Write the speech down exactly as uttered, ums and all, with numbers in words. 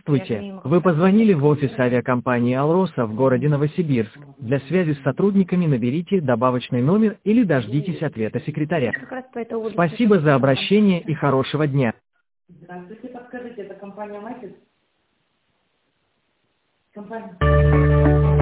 Здравствуйте, вы позвонили в офис авиакомпании «Алроса» в городе Новосибирск. Для связи с сотрудниками наберите добавочный номер или дождитесь ответа секретаря. Как раз по этой улице. Спасибо за обращение и хорошего дня. Здравствуйте, подскажите, это компания «Матис»? Компания.